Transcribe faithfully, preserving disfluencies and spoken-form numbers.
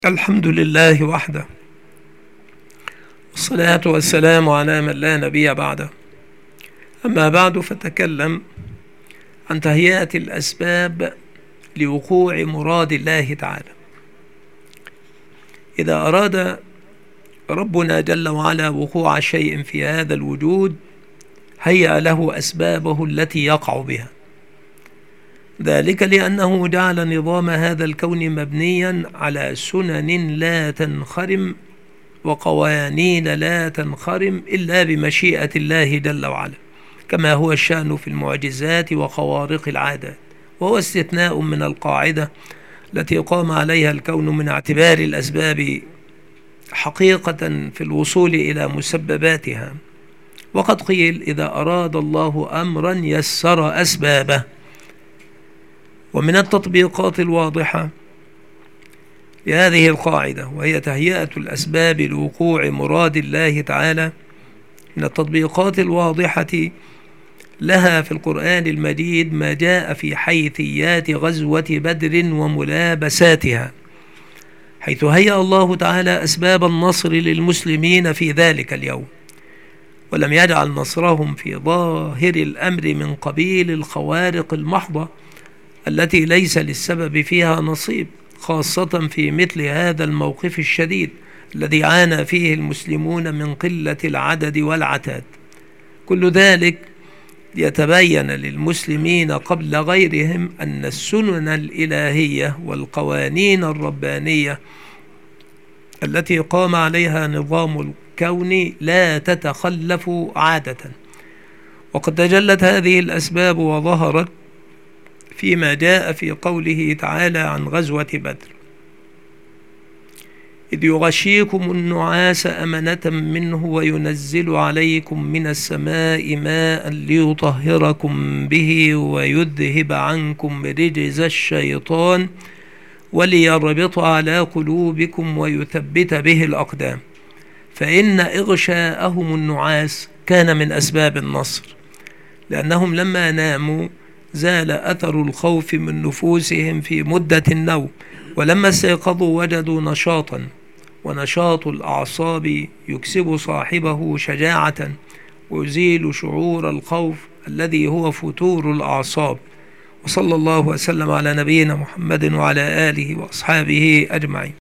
الحمد لله وحده، والصلاة والسلام على من لا نبي بعده. أما بعد، فتكلم عن تهيئة الأسباب لوقوع مراد الله تعالى. إذا أراد ربنا جل وعلا وقوع شيء في هذا الوجود، هيأ له أسبابه التي يقع بها، ذلك لأنه جعل نظام هذا الكون مبنيا على سنن لا تنخرم وقوانين لا تنخرم إلا بمشيئة الله جل وعلا، كما هو الشأن في المعجزات وخوارق العادات، وهو استثناء من القاعدة التي قام عليها الكون من اعتبار الأسباب حقيقة في الوصول إلى مسبباتها. وقد قيل: إذا أراد الله أمرا يسر أسبابه. ومن التطبيقات الواضحة لهذه القاعدة، وهي تهيئة الأسباب لوقوع مراد الله تعالى، من التطبيقات الواضحة لها في القرآن المجيد ما جاء في حيثيات غزوة بدر وملابساتها، حيث هيأ الله تعالى أسباب النصر للمسلمين في ذلك اليوم، ولم يجعل نصرهم في ظاهر الأمر من قبيل الخوارق المحضة التي ليس للسبب فيها نصيب، خاصة في مثل هذا الموقف الشديد الذي عانى فيه المسلمون من قلة العدد والعتاد. كل ذلك ليتبين للمسلمين قبل غيرهم أن السنن الإلهية والقوانين الربانية التي قام عليها نظام الكون لا تتخلف عادة. وقد تجلت هذه الأسباب وظهرت فيما جاء في قوله تعالى عن غزوة بدر: إذ يغشيكم النعاس أمنة منه وينزل عليكم من السماء ماء ليطهركم به ويذهب عنكم رجز الشيطان وليربط على قلوبكم ويثبت به الأقدام. فإن إغشاءهم النعاس كان من أسباب النصر، لأنهم لما ناموا زال أثر الخوف من نفوسهم في مدة النوم، ولما استيقظوا وجدوا نشاطا، ونشاط الأعصاب يكسب صاحبه شجاعة ويزيل شعور الخوف الذي هو فتور الأعصاب. وصلى الله وسلم على نبينا محمد وعلى آله وأصحابه أجمعين.